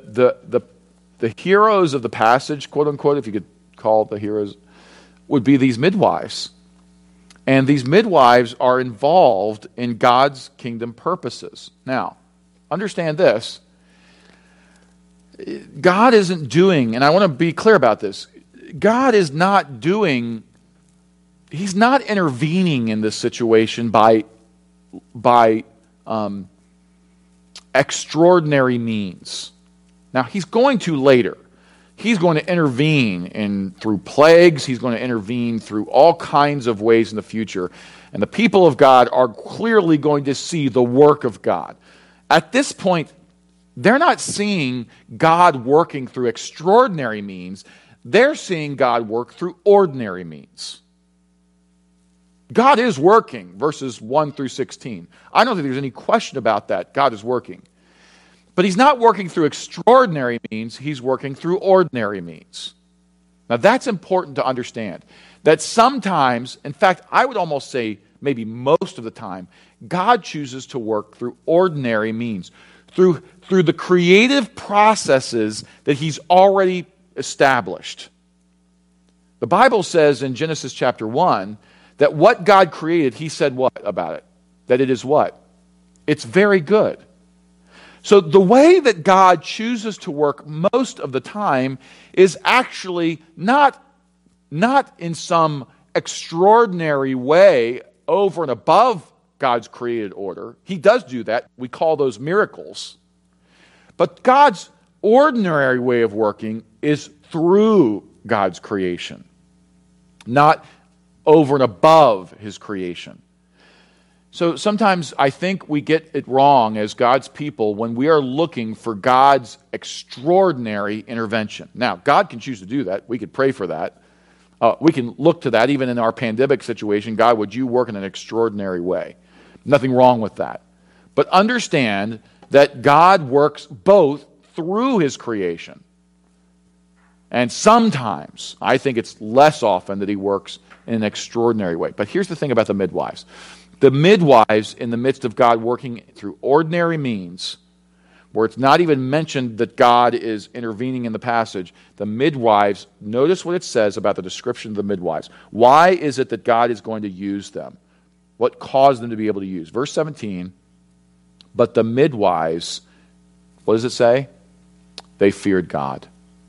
heroes of the passage, quote unquote, if you could call the heroes, would be these midwives. And these midwives are involved in God's kingdom purposes. Now, understand this. God isn't doing, and I want to be clear about this, God is not doing, He's not intervening in this situation by extraordinary means. Now, He's going to later. He's going to intervene through plagues. He's going to intervene through all kinds of ways in the future. And the people of God are clearly going to see the work of God. At this point, they're not seeing God working through extraordinary means. They're seeing God work through ordinary means. God is working, verses 1 through 16. I don't think there's any question about that. God is working. But He's not working through extraordinary means. He's working through ordinary means. Now that's important to understand. That sometimes, in fact, I would almost say maybe most of the time, God chooses to work through ordinary means. Through the creative processes that He's already established. The Bible says in Genesis chapter 1 that what God created, He said what about it? That it is what? It's very good. So the way that God chooses to work most of the time is actually not in some extraordinary way over and above God's created order. He does do that. We call those miracles. But God's ordinary way of working is through God's creation, not over and above His creation. So sometimes I think we get it wrong as God's people when we are looking for God's extraordinary intervention. Now, God can choose to do that. We could pray for that. We can look to that even in our pandemic situation. God, would you work in an extraordinary way? Nothing wrong with that. But understand that God works both through His creation. And sometimes, I think it's less often that He works in an extraordinary way. But here's the thing about the midwives. The midwives, in the midst of God working through ordinary means, where it's not even mentioned that God is intervening in the passage, the midwives, notice what it says about the description of the midwives. Why is it that God is going to use them? What caused them to be able to use? Verse 17, but the midwives, what does it say? They feared God.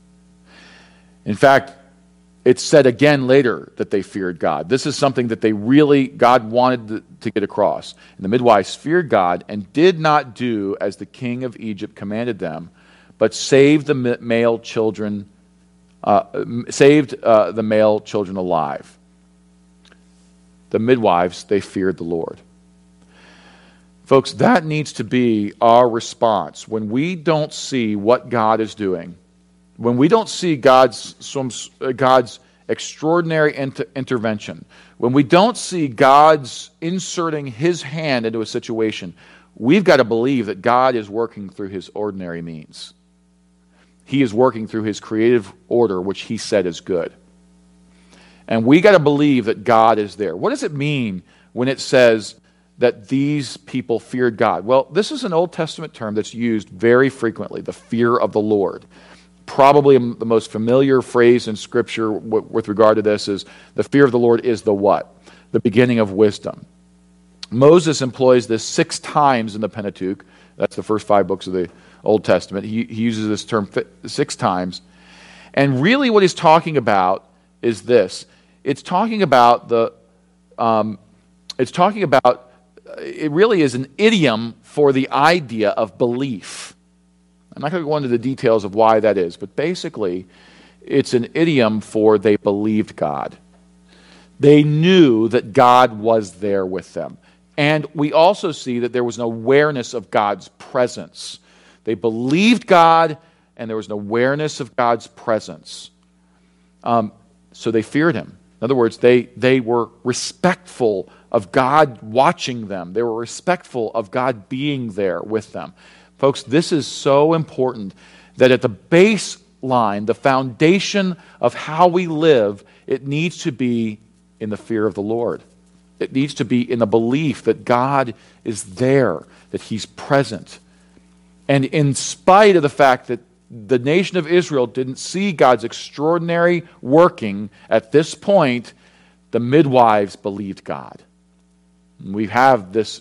In fact, it's said again later that they feared God. This is something that God wanted to get across. And the midwives feared God and did not do as the king of Egypt commanded them, but saved the male children alive. The midwives, they feared the Lord. Folks, that needs to be our response. When we don't see what God is doing, when we don't see God's extraordinary intervention, when we don't see God's inserting His hand into a situation, we've got to believe that God is working through His ordinary means. He is working through His creative order, which He said is good. And we got to believe that God is there. What does it mean when it says that these people feared God? Well, this is an Old Testament term that's used very frequently, the fear of the Lord. Probably the most familiar phrase in Scripture with regard to this is the fear of the Lord is the what? The beginning of wisdom. Moses employs this 6 times in the Pentateuch. That's the first 5 books of the Old Testament. He uses this term 6 times. And really what he's talking about is this. It's talking about it really is an idiom for the idea of belief. I'm not going to go into the details of why that is, but basically, it's an idiom for they believed God. They knew that God was there with them. And we also see that there was an awareness of God's presence. They believed God, and there was an awareness of God's presence. So they feared Him. In other words, they were respectful of God watching them. They were respectful of God being there with them. Folks, this is so important that at the baseline, the foundation of how we live, it needs to be in the fear of the Lord. It needs to be in the belief that God is there, that He's present. And in spite of the fact that the nation of Israel didn't see God's extraordinary working at this point, the midwives believed God. And we have this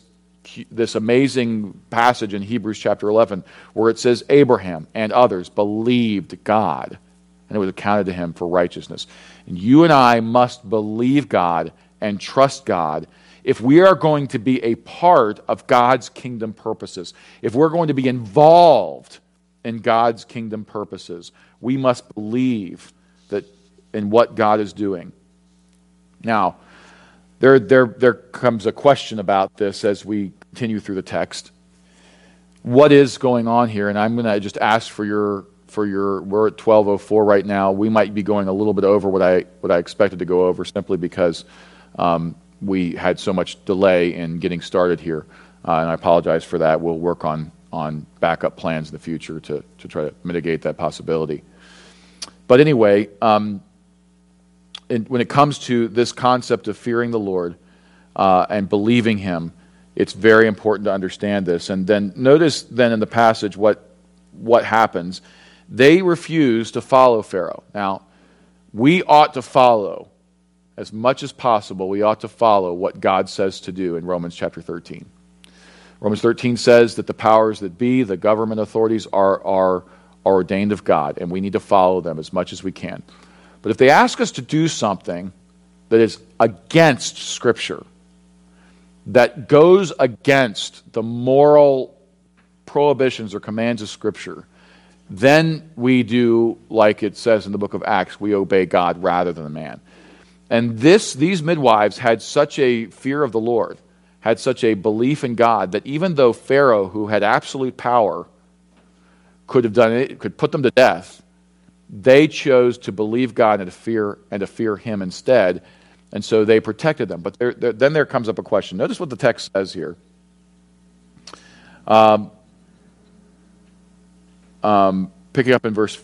this amazing passage in Hebrews chapter 11 where it says Abraham and others believed God, and it was accounted to him for righteousness. And you and I must believe God and trust God if we are going to be a part of God's kingdom purposes. If we're going to be involved in God's kingdom purposes, we must believe that in what God is doing. Now, there comes a question about this as we continue through the text. What is going on here? And I'm going to just ask for your. We're at 12:04 right now. We might be going a little bit over what I expected to go over, simply because we had so much delay in getting started here, and I apologize for that. We'll work on backup plans in the future to try to mitigate that possibility. But anyway. When it comes to this concept of fearing the Lord and believing Him, it's very important to understand this. And then notice then in the passage what happens. They refuse to follow Pharaoh. Now, we ought to follow, as much as possible, we ought to follow what God says to do in Romans chapter 13. Romans 13 says that the powers that be, the government authorities, are ordained of God, and we need to follow them as much as we can. But if they ask us to do something that is against Scripture, that goes against the moral prohibitions or commands of Scripture, then we do, like it says in the book of Acts, we obey God rather than man. And these midwives had such a fear of the Lord, had such a belief in God, that even though Pharaoh, who had absolute power, could have done it, could put them to death, they chose to believe God and to fear Him instead, and so they protected them. But then there comes up a question. Notice what the text says here. Picking up in verse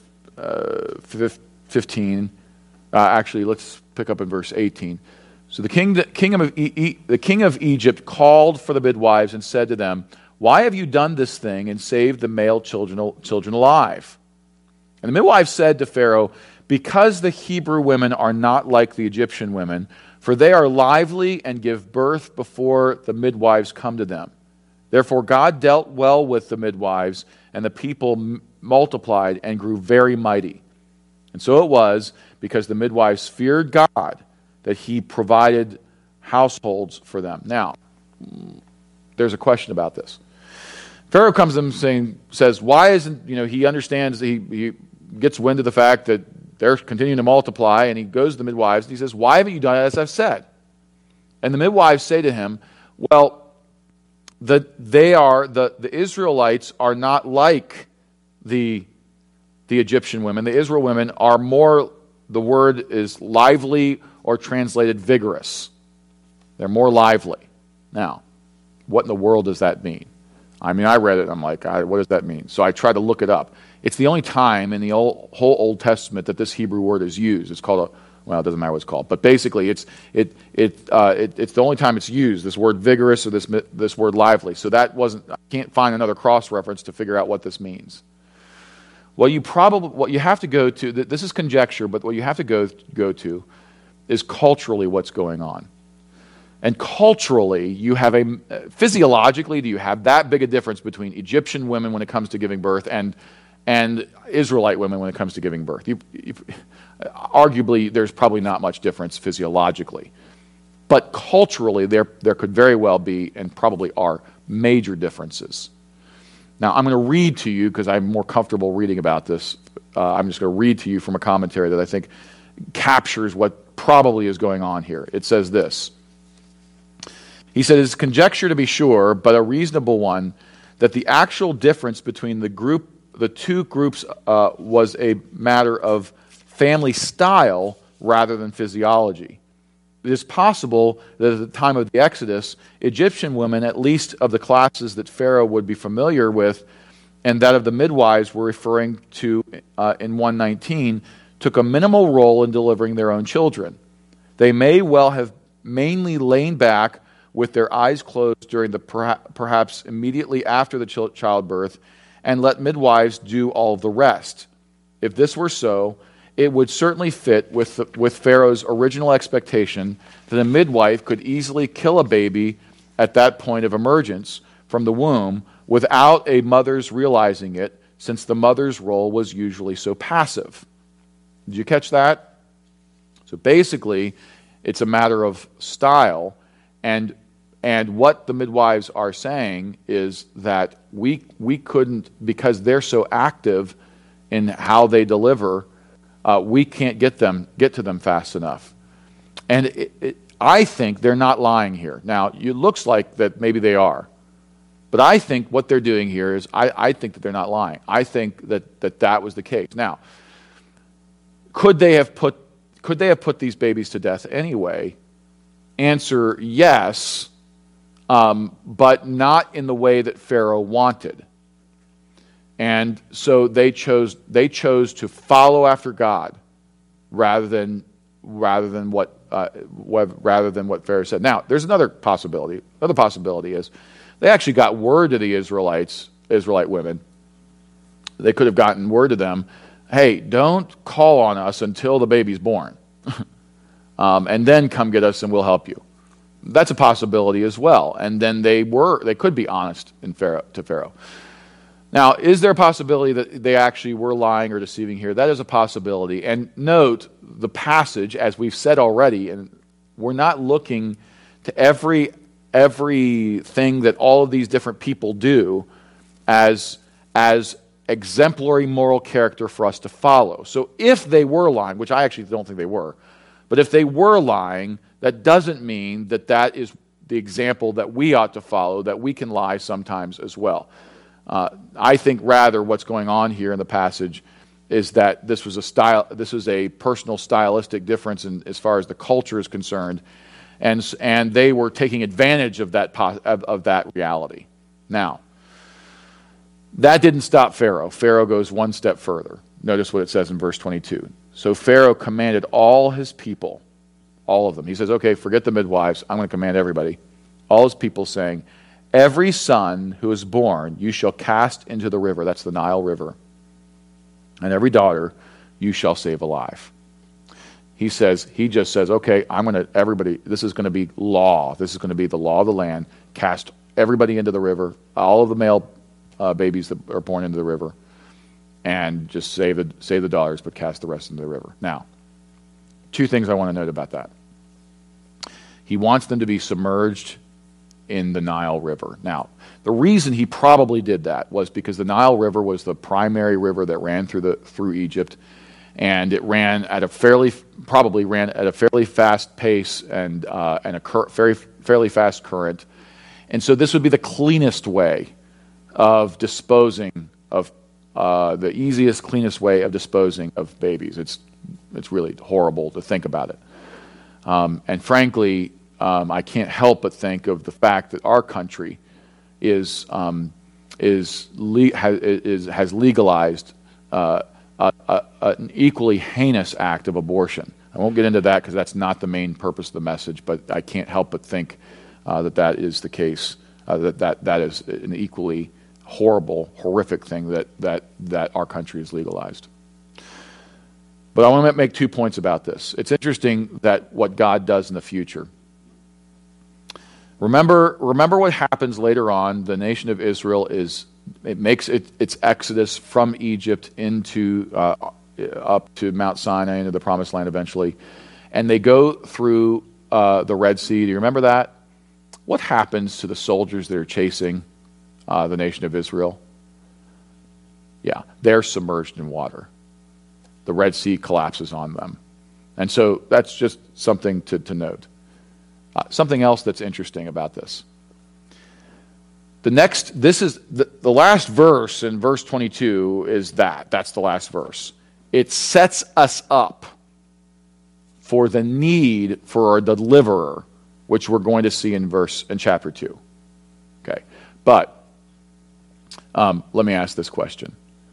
15. Actually, let's pick up in verse 18. So the king of Egypt called for the midwives and said to them, "Why have you done this thing and saved the male children alive?" And the midwives said to Pharaoh, "Because the Hebrew women are not like the Egyptian women, for they are lively and give birth before the midwives come to them. Therefore God dealt well with the midwives, and the people multiplied and grew very mighty. And so it was, because the midwives feared God, that He provided households for them." Now, there's a question about this. Pharaoh comes to them says, why isn't, he understands, he gets wind of the fact that they're continuing to multiply, and he goes to the midwives and he says, "Why haven't you done it as I've said?" And the midwives say to him, "Well, the Israelites are not like the Egyptian women. The Israel women are more, the word is lively, or translated vigorous. They're more lively." Now, what in the world does that mean? I mean, I read it, and I'm like, what does that mean? So I tried to look it up. It's the only time in the whole Old Testament that this Hebrew word is used. It's called it doesn't matter what it's called, but basically it's the only time it's used, this word vigorous or this word lively. So I can't find another cross-reference to figure out what this means. What you have to go to, this is conjecture, but what you have to go to is culturally what's going on. And culturally, physiologically, do you have that big a difference between Egyptian women when it comes to giving birth and Israelite women when it comes to giving birth? Arguably, there's probably not much difference physiologically. But culturally, there could very well be, and probably are, major differences. Now, I'm going to read to you, because I'm more comfortable reading about this. I'm just going to read to you from a commentary that I think captures what probably is going on here. It says this. He said, "It's conjecture to be sure, but a reasonable one, that the actual difference between the two groups was a matter of family style rather than physiology. It is possible that at the time of the Exodus, Egyptian women, at least of the classes that Pharaoh would be familiar with, and that of the midwives we're referring to in 119, took a minimal role in delivering their own children. They may well have mainly lain back with their eyes closed during the perhaps immediately after the childbirth, and let midwives do all of the rest. If this were so, it would certainly fit with Pharaoh's original expectation that a midwife could easily kill a baby at that point of emergence from the womb without a mother's realizing it, since the mother's role was usually so passive. Did you catch that? So basically, it's a matter of style, and what the midwives are saying is that we couldn't, because they're so active in how they deliver, we can't get to them fast enough. And I think they're not lying here. Now, it looks like that maybe they are. But I think what they're doing here is, I think that they're not lying. I think that was the case. Now, could they have put these babies to death anyway? Answer, yes, but not in the way that Pharaoh wanted. And so they chose to follow after God rather than what Pharaoh said. Now, there's another possibility. Another possibility is they actually got word to the Israelite women. They could have gotten word to them, hey, don't call on us until the baby's born. And then come get us and we'll help you. That's a possibility as well. And then they could be honest to Pharaoh. Now, is there a possibility that they actually were lying or deceiving here? That is a possibility. And note the passage, as we've said already, and we're not looking to everything that all of these different people do as exemplary moral character for us to follow. So if they were lying, which I actually don't think they were, but if they were lying, that doesn't mean that is the example that we ought to follow, that we can lie sometimes as well. I think rather what's going on here in the passage is that this was a personal stylistic difference as far as the culture is concerned, and they were taking advantage of that reality. Now, that didn't stop Pharaoh. Pharaoh goes one step further. Notice what it says in verse 22. So Pharaoh commanded all his people, all of them. He says, okay, forget the midwives. I'm going to command everybody. All his people saying, every son who is born you shall cast into the river. That's the Nile River. And every daughter you shall save alive. He just says, okay, everybody, this is going to be law. This is going to be the law of the land. Cast everybody into the river, all of the male babies that are born into the river, and just save the daughters, but cast the rest into the river. Now, two things I want to note about that. He wants them to be submerged in the Nile River. Now, the reason he probably did that was because the Nile River was the primary river that ran through Egypt, and it ran at a fairly fast pace and a fairly fast current, and so this would be the cleanest way of disposing of the easiest, cleanest way of disposing of babies. It's really horrible to think about it, and frankly, I can't help but think of the fact that our country has legalized an equally heinous act of abortion. I won't get into that because that's not the main purpose of the message, but I can't help but think that is the case, that is an equally horrible, horrific thing that our country has legalized. But I want to make 2 points about this. It's interesting that what God does in the future. Remember what happens later on. The nation of Israel makes its exodus from Egypt into up to Mount Sinai, into the Promised Land eventually, and they go through the Red Sea. Do you remember that? What happens to the soldiers that are chasing the nation of Israel? Yeah, they're submerged in water. The Red Sea collapses on them, and so that's just something to note. Something else that's interesting about this. This is the last verse in verse 22 is that's the last verse. It sets us up for the need for a deliverer, which we're going to see in chapter 2. Okay, but let me ask this question.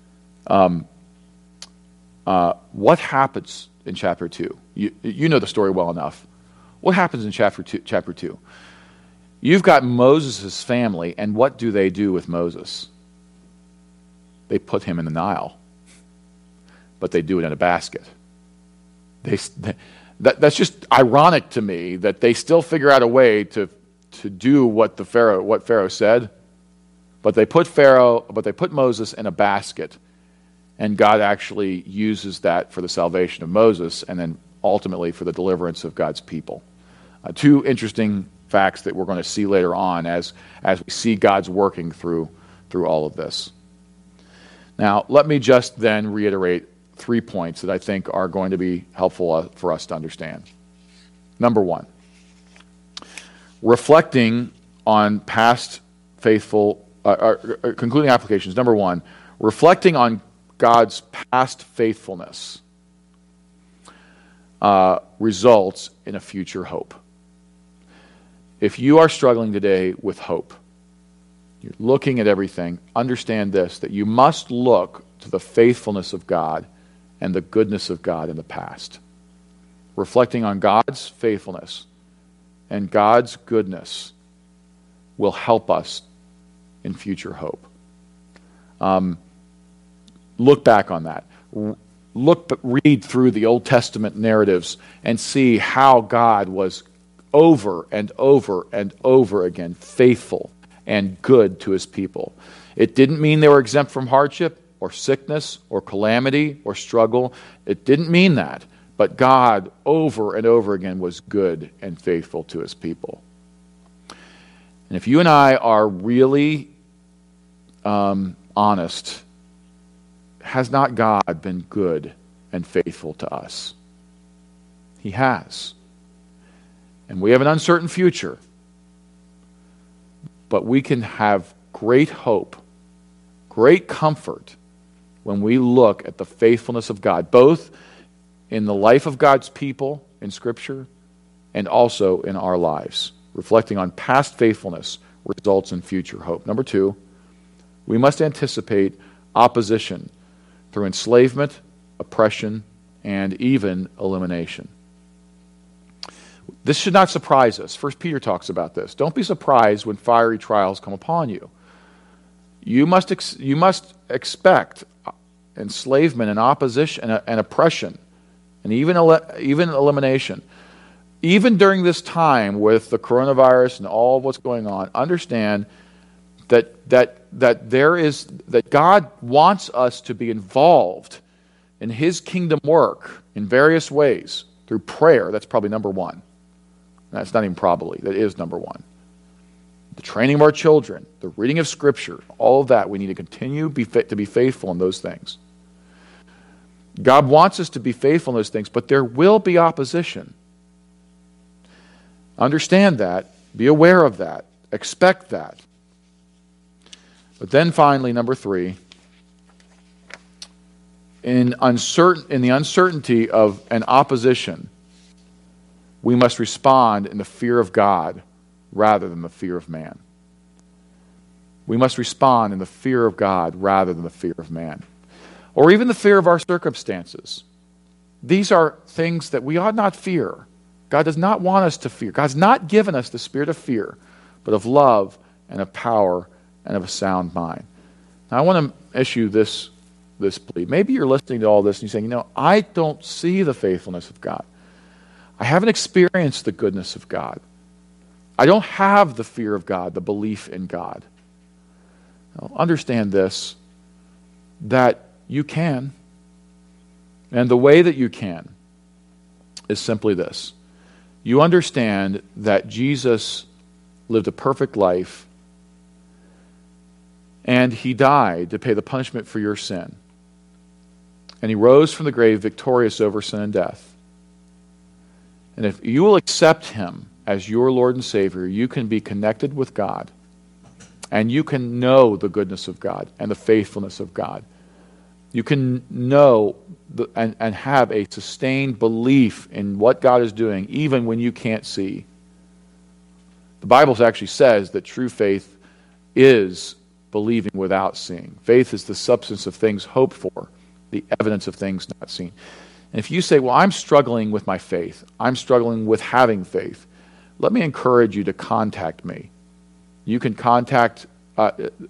What happens in chapter 2? You know the story well enough. What happens in chapter 2? You've got Moses' family, and what do they do with Moses? They put him in the Nile, but they do it in a basket. That's just ironic to me that they still figure out a way to to do what Pharaoh said, but they put Moses in a basket, and God actually uses that for the salvation of Moses and then ultimately for the deliverance of God's people. Two interesting facts that we're going to see later on as we see God's working through all of this. Now, let me just then reiterate 3 points that I think are going to be helpful for us to understand. Number one, reflecting on past faithful, concluding applications. Number one, reflecting on God's past faithfulness results in a future hope. If you are struggling today with hope, you're looking at everything, understand this, that you must look to the faithfulness of God and the goodness of God in the past. Reflecting on God's faithfulness and God's goodness will help us in future hope. Look back on that. Read through the Old Testament narratives and see how God was over and over and over again faithful and good to his people. It didn't mean they were exempt from hardship or sickness or calamity or struggle. It didn't mean that. But God over and over again was good and faithful to his people. And if you and I are really honest, has not God been good and faithful to us? He has. And we have an uncertain future. But we can have great hope, great comfort when we look at the faithfulness of God, both in the life of God's people in Scripture and also in our lives. Reflecting on past faithfulness results in future hope. Number two, we must anticipate opposition through enslavement, oppression, and even elimination. This should not surprise us. 1 Peter talks about this. Don't be surprised when fiery trials come upon you. You must expect enslavement and opposition and oppression and even elimination. Even during this time with the coronavirus and all of what's going on, understand that God wants us to be involved in his kingdom work in various ways. Through prayer, that's probably number one. That's not even probably, that is number one. The training of our children, the reading of Scripture, all of that, we need to continue to be faithful in those things. God wants us to be faithful in those things, but there will be opposition. Understand that, be aware of that, expect that. But then finally, number three, in the uncertainty of an opposition, we must respond in the fear of God rather than the fear of man. We must respond in the fear of God rather than the fear of man. Or even the fear of our circumstances. These are things that we ought not fear. God does not want us to fear. God's not given us the spirit of fear, but of love and of power and of a sound mind. Now I want to issue this plea. Maybe you're listening to all this and you're saying, I don't see the faithfulness of God. I haven't experienced the goodness of God. I don't have the fear of God, the belief in God. Now, understand this, that you can. And the way that you can is simply this. You understand that Jesus lived a perfect life and he died to pay the punishment for your sin. And he rose from the grave victorious over sin and death. And if you will accept him as your Lord and Savior, you can be connected with God. And you can know the goodness of God and the faithfulness of God. You can know and have a sustained belief in what God is doing, even when you can't see. The Bible actually says that true faith is believing without seeing. Faith is the substance of things hoped for, the evidence of things not seen. And if you say, well, I'm struggling with my faith, I'm struggling with having faith, let me encourage you to contact me. You can contact me.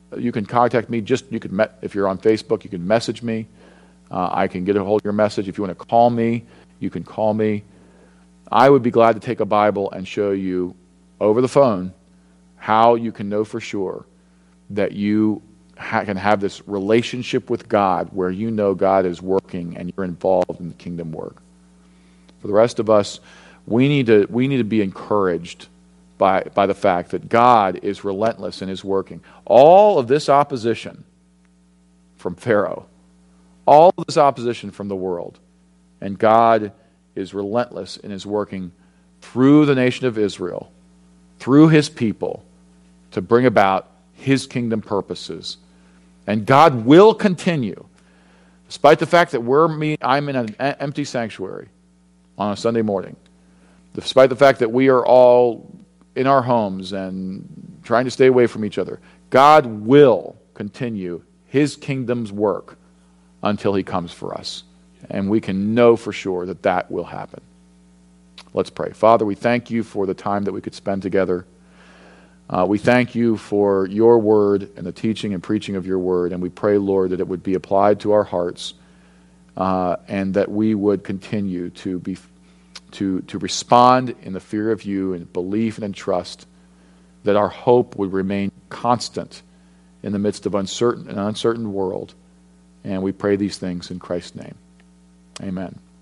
If you're on Facebook, you can message me. I can get a hold of your message. If you want to call me, you can call me. I would be glad to take a Bible and show you over the phone how you can know for sure that you can have this relationship with God where you know God is working and you're involved in the kingdom work. For the rest of us, we need to be encouraged by the fact that God is relentless in his working. All of this opposition from Pharaoh, all of this opposition from the world, and God is relentless in his working through the nation of Israel, through his people, to bring about his kingdom purposes. And God will continue, despite the fact that I'm in an empty sanctuary on a Sunday morning, despite the fact that we are all in our homes and trying to stay away from each other. God will continue his kingdom's work until he comes for us. And we can know for sure that that will happen. Let's pray. Father, we thank you for the time that we could spend together. We thank you for your word and the teaching and preaching of your word. And we pray, Lord, that it would be applied to our hearts and that we would continue to respond in the fear of you and belief and in trust, that our hope would remain constant in the midst of an uncertain world. And we pray these things in Christ's name. Amen.